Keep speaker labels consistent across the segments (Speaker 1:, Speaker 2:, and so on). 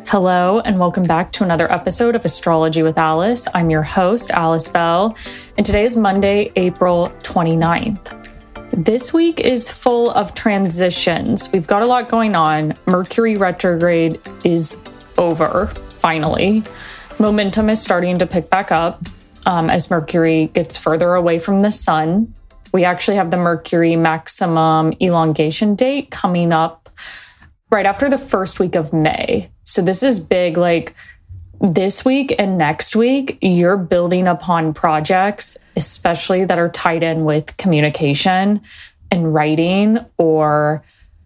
Speaker 1: Hello, and welcome back to another episode of Astrology with Alice. I'm your host, Alice Bell, and today is Monday, April 29th. This week is full of transitions. We've got a lot going on. Mercury retrograde is over, finally. Momentum is starting to pick back up as Mercury gets further away from the sun. We actually have the Mercury maximum elongation date coming up right after the first week of May. So this is big. Like this week and next week, you're building upon projects, especially that are tied in with communication and writing, or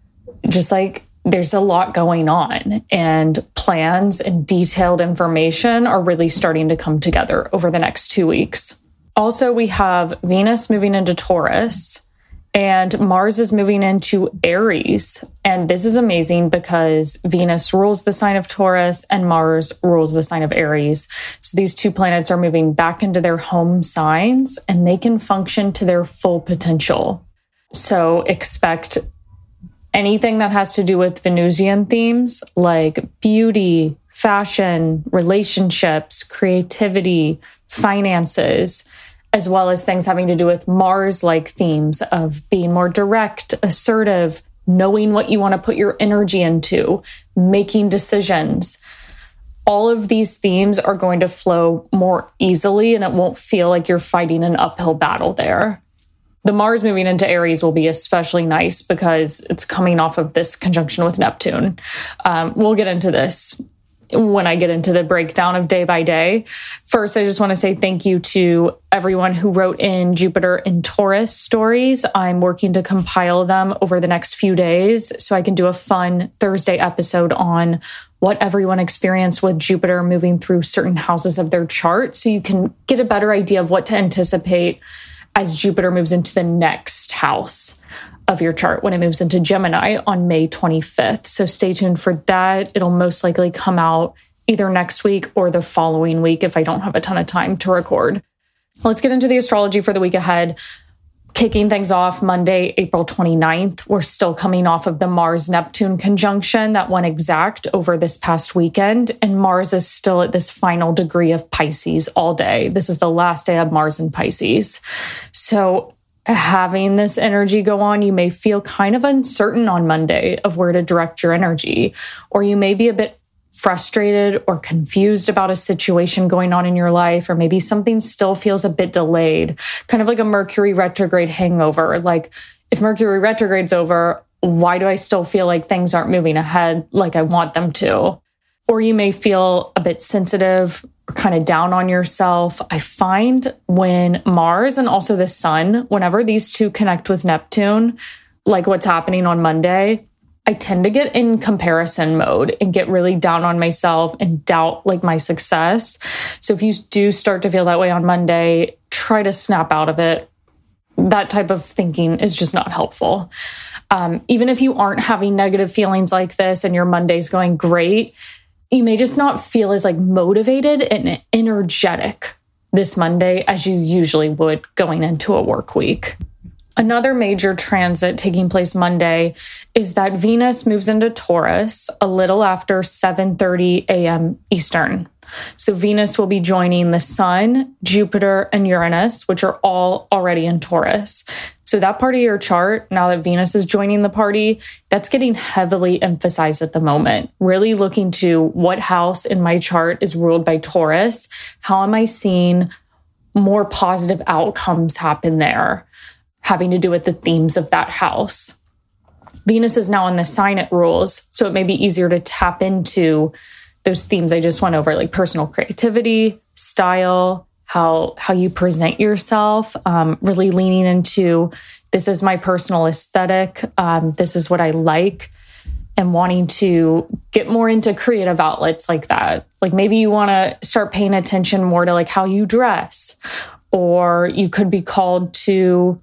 Speaker 1: just like there's a lot going on, and plans and detailed information are really starting to come together over the next 2 weeks. Also, we have Venus moving into Taurus, and Mars is moving into Aries. And this is amazing because Venus rules the sign of Taurus and Mars rules the sign of Aries. So these two planets are moving back into their home signs and they can function to their full potential. So expect anything that has to do with Venusian themes like beauty, fashion, relationships, creativity, finances, as well as things having to do with Mars-like themes of being more direct, assertive, knowing what you want to put your energy into, making decisions. All of these themes are going to flow more easily, and it won't feel like you're fighting an uphill battle there. The Mars moving into Aries will be especially nice because it's coming off of this conjunction with Neptune. We'll get into this when I get into the breakdown of day by day. First, I just want to say thank you to everyone who wrote in Jupiter in Taurus stories. I'm working to compile them over the next few days so I can do a fun Thursday episode on what everyone experienced with Jupiter moving through certain houses of their chart, so you can get a better idea of what to anticipate as Jupiter moves into the next house of your chart when it moves into Gemini on May 25th. So stay tuned for that. It'll most likely come out either next week or the following week if I don't have a ton of time to record. Let's get into the astrology for the week ahead. Kicking things off Monday, April 29th. We're still coming off of the Mars-Neptune conjunction that went exact over this past weekend, and Mars is still at this final degree of Pisces all day. This is the last day of Mars in Pisces. So having this energy go on, you may feel kind of uncertain on Monday of where to direct your energy, or you may be a bit frustrated or confused about a situation going on in your life, or maybe something still feels a bit delayed, kind of like a Mercury retrograde hangover. Like if Mercury retrograde's over, why do I still feel like things aren't moving ahead like I want them to? Or you may feel a bit sensitive, kind of down on yourself. I find when Mars and also the sun, whenever these two connect with Neptune, like what's happening on Monday, I tend to get in comparison mode and get really down on myself and doubt like my success. So if you do start to feel that way on Monday, try to snap out of it. That type of thinking is just not helpful. Even if you aren't having negative feelings like this and your Monday's going great, you may just not feel as like motivated and energetic this Monday as you usually would going into a work week. Another major transit taking place Monday is that Venus moves into Taurus a little after 7:30 a.m. Eastern. So Venus will be joining the Sun, Jupiter, and Uranus, which are all already in Taurus. So that part of your chart, now that Venus is joining the party, that's getting heavily emphasized at the moment. Really looking to what house in my chart is ruled by Taurus. How am I seeing more positive outcomes happen there, having to do with the themes of that house? Venus is now in the sign it rules, so it may be easier to tap into those themes I just went over, like personal creativity, style, how you present yourself, really leaning into this is my personal aesthetic, this is what I like, and wanting to get more into creative outlets like that. Like maybe you want to start paying attention more to like how you dress, or you could be called to,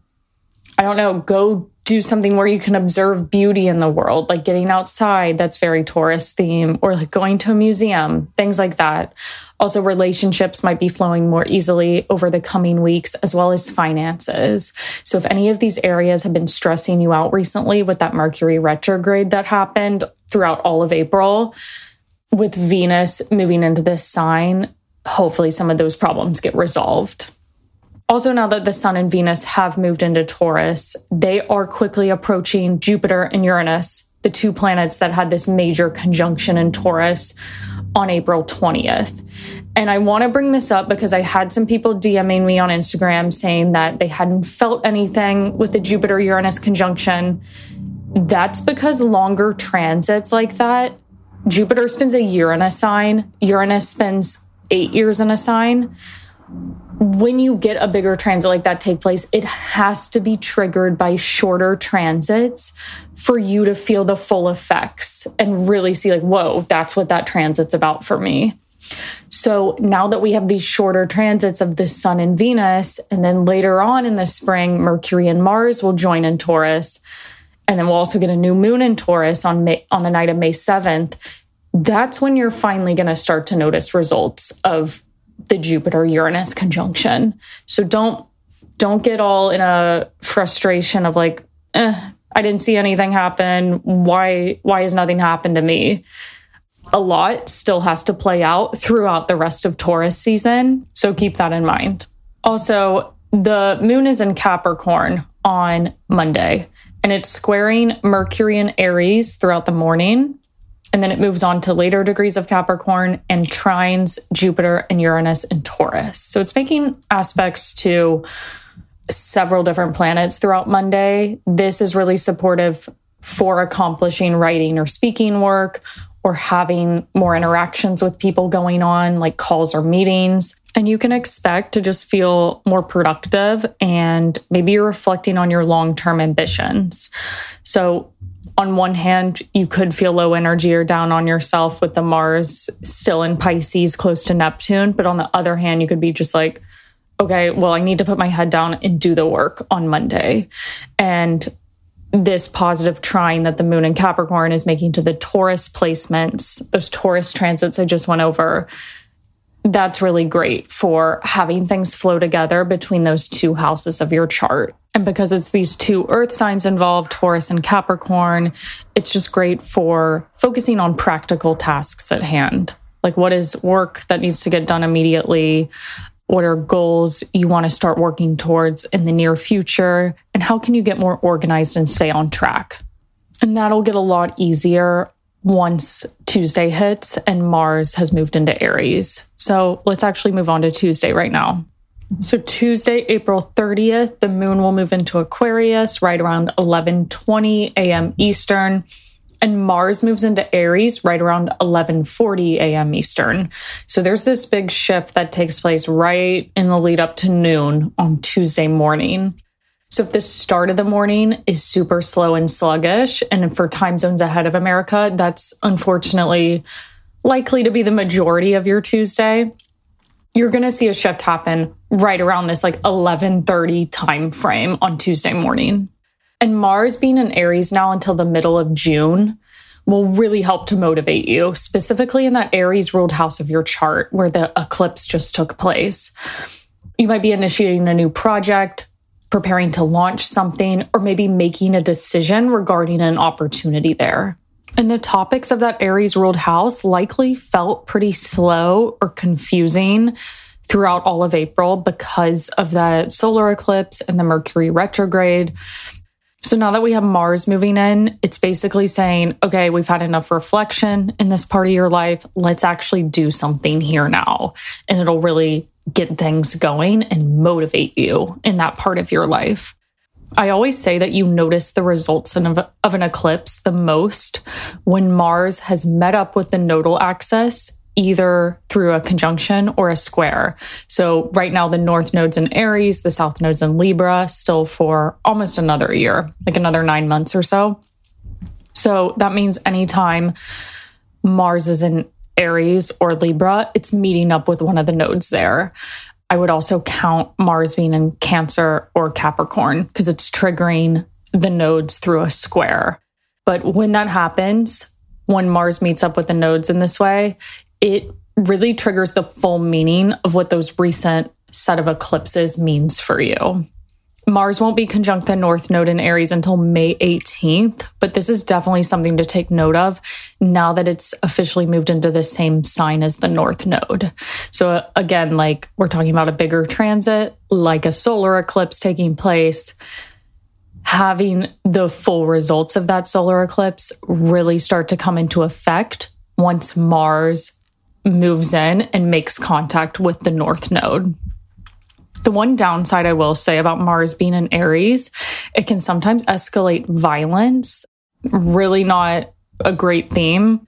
Speaker 1: I don't know, go do something where you can observe beauty in the world, like getting outside, that's very Taurus theme, or like going to a museum, things like that. Also, relationships might be flowing more easily over the coming weeks, as well as finances. So if any of these areas have been stressing you out recently with that Mercury retrograde that happened throughout all of April, with Venus moving into this sign, hopefully some of those problems get resolved. Also, now that the Sun and Venus have moved into Taurus, they are quickly approaching Jupiter and Uranus, the two planets that had this major conjunction in Taurus on April 20th. And I want to bring this up because I had some people DMing me on Instagram saying that they hadn't felt anything with the Jupiter-Uranus conjunction. That's because longer transits like that, Jupiter spends a year in a sign, Uranus spends 8 years in a sign. When you get a bigger transit like that take place, it has to be triggered by shorter transits for you to feel the full effects and really see like, whoa, that's what that transit's about for me. So now that we have these shorter transits of the Sun and Venus, and then later on in the spring, Mercury and Mars will join in Taurus, and then we'll also get a new moon in Taurus on the night of May 7th, that's when you're finally going to start to notice results of the Jupiter-Uranus conjunction. So don't get all in a frustration of like, I didn't see anything happen. Why has nothing happened to me? A lot still has to play out throughout the rest of Taurus season. So keep that in mind. Also, the moon is in Capricorn on Monday, and it's squaring Mercury and Aries throughout the morning. And then it moves on to later degrees of Capricorn and trines Jupiter and Uranus in Taurus. So it's making aspects to several different planets throughout Monday. This is really supportive for accomplishing writing or speaking work or having more interactions with people going on, like calls or meetings. And you can expect to just feel more productive, and maybe you're reflecting on your long-term ambitions. So on one hand, you could feel low energy or down on yourself with the Mars still in Pisces close to Neptune. But on the other hand, you could be just like, okay, well, I need to put my head down and do the work on Monday. And this positive trine that the moon in Capricorn is making to the Taurus placements, those Taurus transits I just went over, that's really great for having things flow together between those two houses of your chart. And because it's these two earth signs involved, Taurus and Capricorn, it's just great for focusing on practical tasks at hand. Like, what is work that needs to get done immediately? What are goals you want to start working towards in the near future? And how can you get more organized and stay on track? And that'll get a lot easier once Tuesday hits and Mars has moved into Aries. So let's actually move on to Tuesday right now. So Tuesday, April 30th, the moon will move into Aquarius right around 11:20 a.m. Eastern. And Mars moves into Aries right around 11:40 a.m. Eastern. So there's this big shift that takes place right in the lead up to noon on Tuesday morning. So if the start of the morning is super slow and sluggish, and for time zones ahead of America, that's unfortunately likely to be the majority of your Tuesday, you're going to see a shift happen right around this like 11:30 time frame on Tuesday morning. And Mars being in Aries now until the middle of June will really help to motivate you, specifically in that Aries ruled house of your chart where the eclipse just took place. You might be initiating a new project, preparing to launch something, or maybe making a decision regarding an opportunity there. And the topics of that Aries ruled house likely felt pretty slow or confusing throughout all of April because of the solar eclipse and the Mercury retrograde. So now that we have Mars moving in, it's basically saying, okay, we've had enough reflection in this part of your life. Let's actually do something here now. And it'll really get things going and motivate you in that part of your life. I always say that you notice the results of an eclipse the most when Mars has met up with the nodal axis, either through a conjunction or a square. So right now, the north node's in Aries, the south node's in Libra, still for almost another year, like another 9 months or so. So that means anytime Mars is in Aries or Libra, it's meeting up with one of the nodes there. I would also count Mars being in Cancer or Capricorn because it's triggering the nodes through a square. But when that happens, when Mars meets up with the nodes in this way, it really triggers the full meaning of what those recent set of eclipses means for you. Mars won't be conjunct the North Node in Aries until May 18th, but this is definitely something to take note of now that it's officially moved into the same sign as the North Node. So again, like we're talking about a bigger transit, like a solar eclipse taking place, having the full results of that solar eclipse really start to come into effect once Mars moves in and makes contact with the North Node. The one downside I will say about Mars being in Aries, it can sometimes escalate violence. Really not a great theme.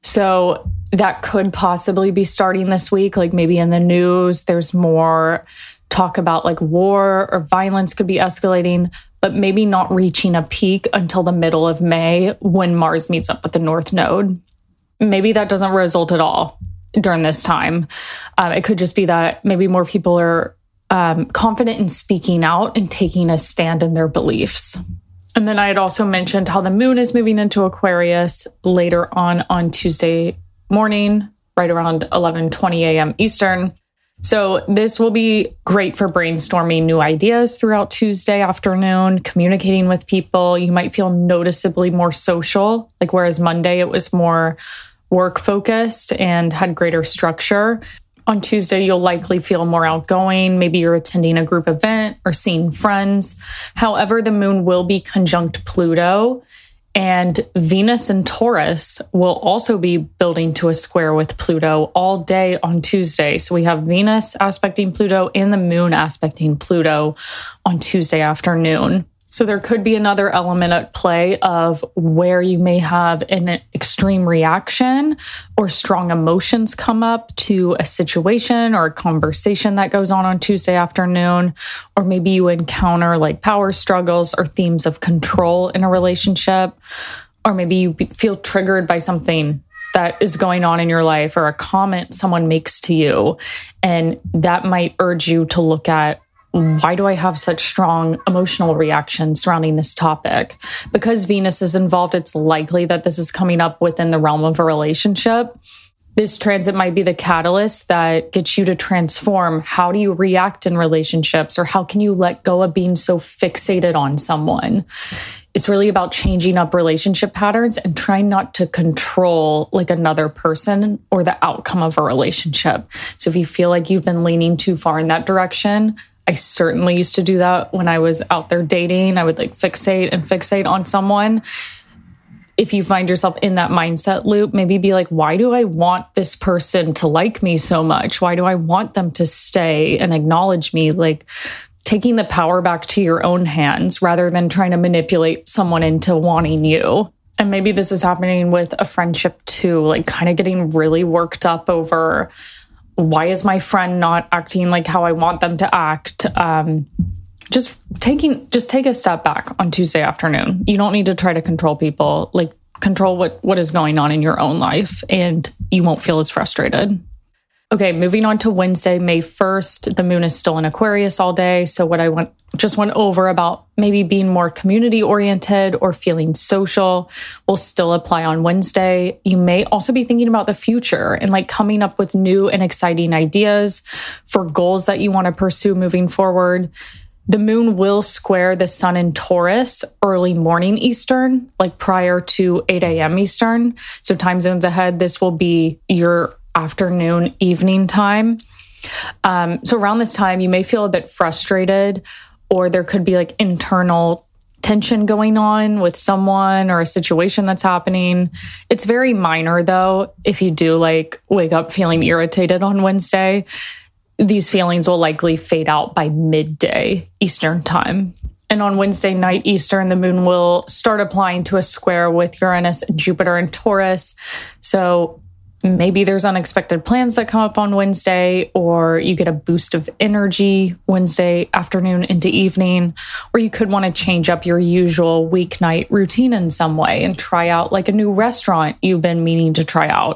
Speaker 1: So that could possibly be starting this week. Like maybe in the news, there's more talk about like war or violence could be escalating, but maybe not reaching a peak until the middle of May when Mars meets up with the North Node. Maybe that doesn't result at all during this time. It could just be that maybe more people are confident in speaking out and taking a stand in their beliefs. And then I had also mentioned how the moon is moving into Aquarius later on Tuesday morning, right around 11:20 a.m. Eastern. So this will be great for brainstorming new ideas throughout Tuesday afternoon, communicating with people. You might feel noticeably more social, like whereas Monday it was more work focused and had greater structure. On Tuesday, you'll likely feel more outgoing. Maybe you're attending a group event or seeing friends. However, the moon will be conjunct Pluto, and Venus and Taurus will also be building to a square with Pluto all day on Tuesday. So we have Venus aspecting Pluto and the moon aspecting Pluto on Tuesday afternoon. So there could be another element at play of where you may have an extreme reaction or strong emotions come up to a situation or a conversation that goes on Tuesday afternoon. Or maybe you encounter like power struggles or themes of control in a relationship. Or maybe you feel triggered by something that is going on in your life or a comment someone makes to you. And that might urge you to look at, why do I have such strong emotional reactions surrounding this topic? Because Venus is involved, it's likely that this is coming up within the realm of a relationship. This transit might be the catalyst that gets you to transform. How do you react in relationships? Or how can you let go of being so fixated on someone? It's really about changing up relationship patterns and trying not to control like another person or the outcome of a relationship. So if you feel like you've been leaning too far in that direction, I certainly used to do that when I was out there dating. I would like fixate on someone. If you find yourself in that mindset loop, maybe be like, why do I want this person to like me so much? Why do I want them to stay and acknowledge me? Like taking the power back to your own hands rather than trying to manipulate someone into wanting you. And maybe this is happening with a friendship too, like kind of getting really worked up over, why is my friend not acting like how I want them to act? Just take a step back on Tuesday afternoon. You don't need to try to control people, like control what is going on in your own life, and you won't feel as frustrated. Okay, moving on to Wednesday, May 1st, the moon is still in Aquarius all day. So what I went over about maybe being more community oriented or feeling social will still apply on Wednesday. You may also be thinking about the future and like coming up with new and exciting ideas for goals that you want to pursue moving forward. The moon will square the sun in Taurus early morning Eastern, like prior to 8 a.m. Eastern. So time zones ahead, this will be your afternoon, evening time. So around this time, you may feel a bit frustrated, or there could be like internal tension going on with someone or a situation that's happening. It's very minor though. If you do like wake up feeling irritated on Wednesday, these feelings will likely fade out by midday Eastern time. And on Wednesday night Eastern, the moon will start applying to a square with Uranus and Jupiter in Taurus. So maybe there's unexpected plans that come up on Wednesday, or you get a boost of energy Wednesday afternoon into evening, or you could want to change up your usual weeknight routine in some way and try out like a new restaurant you've been meaning to try out,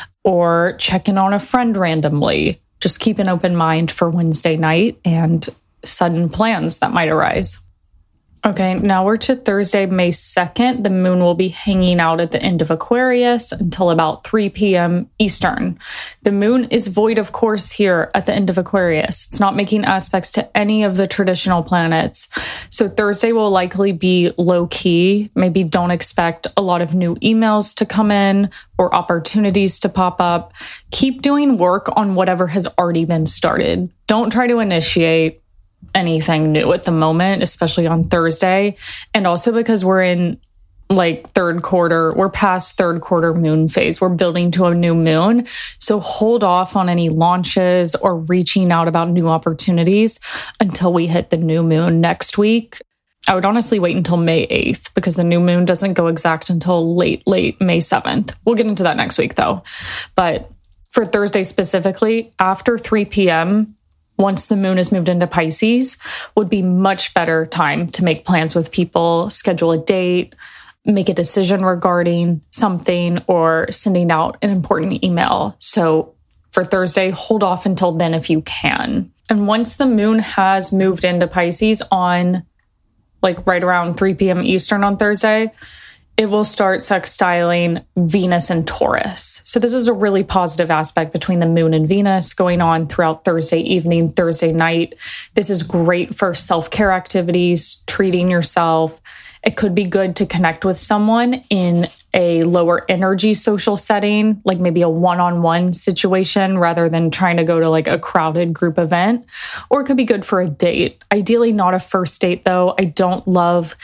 Speaker 1: or check in on a friend randomly. Just keep an open mind for Wednesday night and sudden plans that might arise. Okay, now we're to Thursday, May 2nd. The moon will be hanging out at the end of Aquarius until about 3 p.m. Eastern. The moon is void of course here at the end of Aquarius. It's not making aspects to any of the traditional planets. So Thursday will likely be low key. Maybe don't expect a lot of new emails to come in or opportunities to pop up. Keep doing work on whatever has already been started. Don't try to initiate anything new at the moment, especially on Thursday. And also because we're in third quarter, we're past third quarter moon phase. We're building to a new moon. So hold off on any launches or reaching out about new opportunities until we hit the new moon next week. I would honestly wait until May 8th because the new moon doesn't go exact until late May 7th. We'll get into that next week though. But for Thursday specifically, after 3 p.m., once the moon is moved into Pisces, would be much better time to make plans with people, schedule a date, make a decision regarding something, or sending out an important email. So for Thursday, hold off until then if you can. And once the moon has moved into Pisces on right around 3 p.m. Eastern on Thursday, it will start sextiling Venus and Taurus. So this is a really positive aspect between the moon and Venus going on throughout Thursday evening, Thursday night. This is great for self-care activities, treating yourself. It could be good to connect with someone in a lower energy social setting, like maybe a one-on-one situation rather than trying to go to a crowded group event. Or it could be good for a date. Ideally not a first date though. I don't love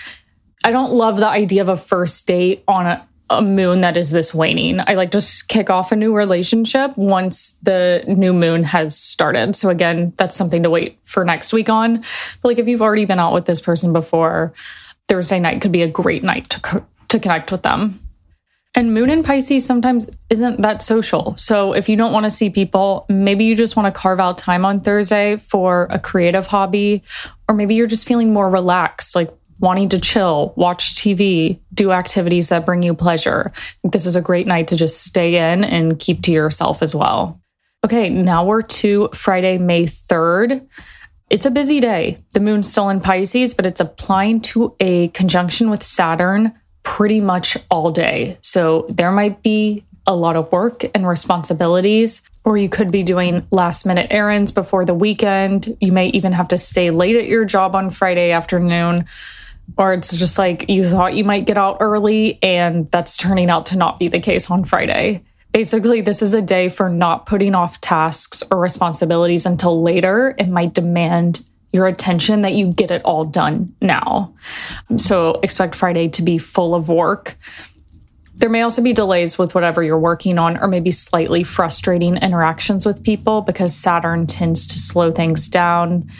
Speaker 1: the idea of a first date on a moon that is this waning. I like to kick off a new relationship once the new moon has started. So again, that's something to wait for next week on. But if you've already been out with this person before, Thursday night could be a great night to connect with them. And moon in Pisces sometimes isn't that social. So if you don't want to see people, maybe you just want to carve out time on Thursday for a creative hobby, or maybe you're just feeling more relaxed, wanting to chill, watch TV, do activities that bring you pleasure. This is a great night to just stay in and keep to yourself as well. Okay, now we're to Friday, May 3rd. It's a busy day. The moon's still in Pisces, but it's applying to a conjunction with Saturn pretty much all day. So there might be a lot of work and responsibilities, or you could be doing last minute errands before the weekend. You may even have to stay late at your job on Friday afternoon. Or it's just you thought you might get out early and that's turning out to not be the case on Friday. Basically, this is a day for not putting off tasks or responsibilities until later. It might demand your attention that you get it all done now. So expect Friday to be full of work. There may also be delays with whatever you're working on, or maybe slightly frustrating interactions with people because Saturn tends to slow things down.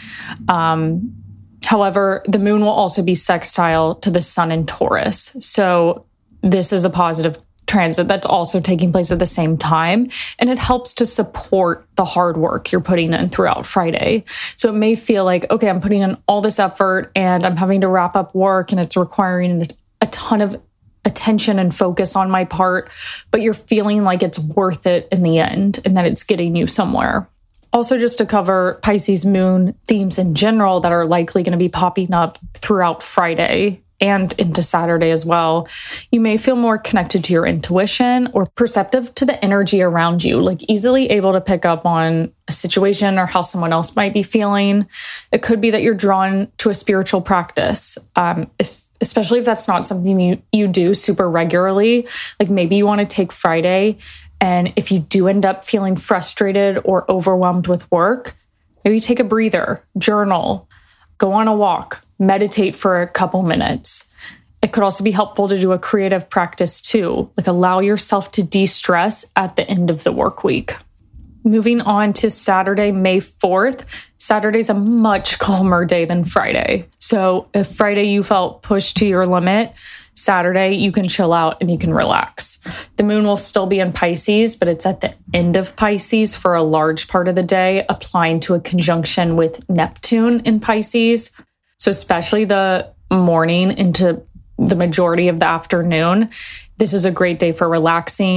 Speaker 1: However, the moon will also be sextile to the sun in Taurus. So this is a positive transit that's also taking place at the same time. And it helps to support the hard work you're putting in throughout Friday. So it may feel okay, I'm putting in all this effort and I'm having to wrap up work and it's requiring a ton of attention and focus on my part, but you're feeling like it's worth it in the end and that it's getting you somewhere. Also, just to cover Pisces moon themes in general that are likely going to be popping up throughout Friday and into Saturday as well, you may feel more connected to your intuition or perceptive to the energy around you, easily able to pick up on a situation or how someone else might be feeling. It could be that you're drawn to a spiritual practice, especially if that's not something you do super regularly. Maybe you want to take Friday, and if you do end up feeling frustrated or overwhelmed with work, maybe take a breather, journal, go on a walk, meditate for a couple minutes. It could also be helpful to do a creative practice too, allow yourself to de-stress at the end of the work week. Moving on to Saturday, May 4th. Saturday's a much calmer day than Friday. So if Friday you felt pushed to your limit, Saturday you can chill out and you can relax. The moon will still be in Pisces, but it's at the end of Pisces for a large part of the day, applying to a conjunction with Neptune in Pisces. So especially the morning into the majority of the afternoon, this is a great day for relaxing,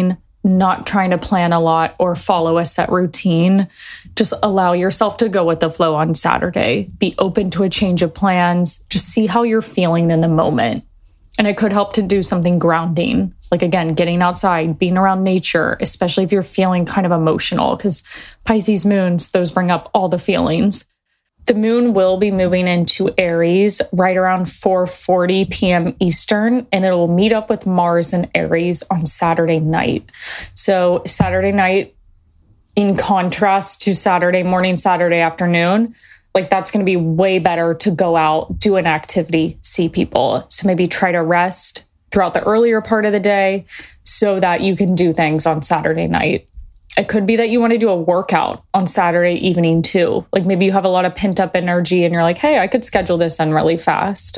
Speaker 1: not trying to plan a lot or follow a set routine. Just allow yourself to go with the flow on Saturday. Be open to a change of plans. Just see how you're feeling in the moment. And it could help to do something grounding. Like, again, getting outside, being around nature, especially if you're feeling kind of emotional, because Pisces moons, those bring up all the feelings. The moon will be moving into Aries right around 4:40 p.m. Eastern, and it will meet up with Mars in Aries on Saturday night. So Saturday night, in contrast to Saturday morning, Saturday afternoon, like that's going to be way better to go out, do an activity, see people. So maybe try to rest throughout the earlier part of the day so that you can do things on Saturday night. It could be that you want to do a workout on Saturday evening too. Like maybe you have a lot of pent up energy and you're like, hey, I could schedule this in really fast.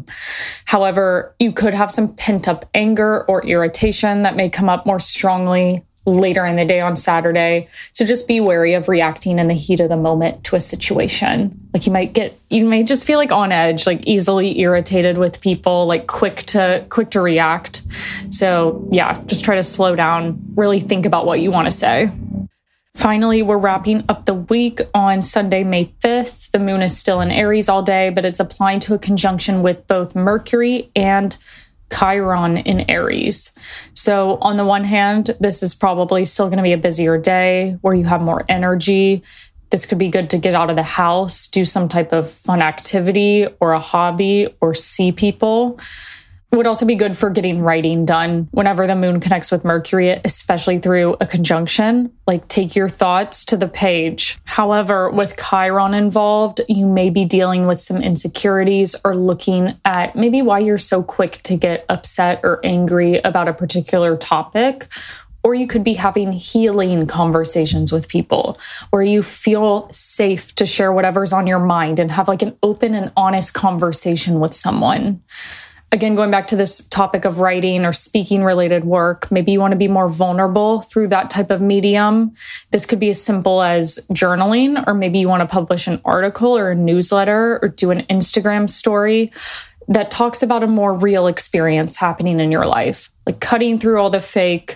Speaker 1: However, you could have some pent up anger or irritation that may come up more strongly later in the day on Saturday. So just be wary of reacting in the heat of the moment to a situation. Like you may just feel like on edge, like easily irritated with people, like quick to react. So yeah, just try to slow down, really think about what you want to say. Finally, we're wrapping up the week on Sunday, May 5th. The moon is still in Aries all day, but it's applying to a conjunction with both Mercury and Chiron in Aries. So on the one hand, this is probably still going to be a busier day where you have more energy. This could be good to get out of the house, do some type of fun activity or a hobby or see people. It would also be good for getting writing done whenever the moon connects with Mercury, especially through a conjunction. Like take your thoughts to the page. However, with Chiron involved, you may be dealing with some insecurities or looking at maybe why you're so quick to get upset or angry about a particular topic. Or you could be having healing conversations with people where you feel safe to share whatever's on your mind and have like an open and honest conversation with someone. Again, going back to this topic of writing or speaking related work, maybe you want to be more vulnerable through that type of medium. This could be as simple as journaling, or maybe you want to publish an article or a newsletter or do an Instagram story that talks about a more real experience happening in your life, like cutting through all the fake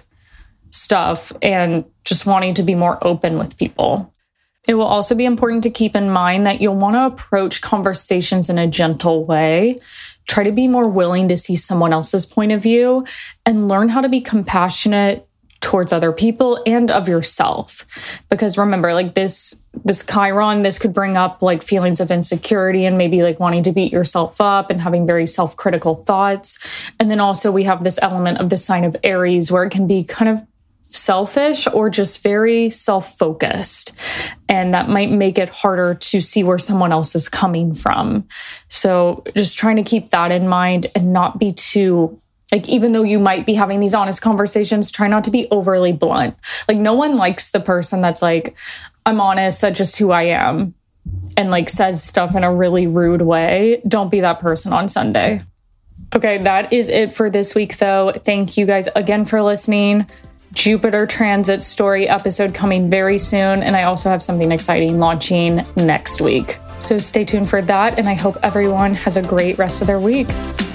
Speaker 1: stuff and just wanting to be more open with people. It will also be important to keep in mind that you'll want to approach conversations in a gentle way. Try to be more willing to see someone else's point of view and learn how to be compassionate towards other people and of yourself. Because remember, like this Chiron, this could bring up like feelings of insecurity and maybe like wanting to beat yourself up and having very self-critical thoughts. And then also we have this element of the sign of Aries where it can be kind of selfish or just very self-focused. And that might make it harder to see where someone else is coming from. So just trying to keep that in mind and not be too, like, even though you might be having these honest conversations, try not to be overly blunt. Like no one likes the person that's like, I'm honest, that's just who I am, and like says stuff in a really rude way. Don't be that person on Sunday. Okay, that is it for this week though. Thank you guys again for listening. Jupiter transit story episode coming very soon. And I also have something exciting launching next week. So stay tuned for that. And I hope everyone has a great rest of their week.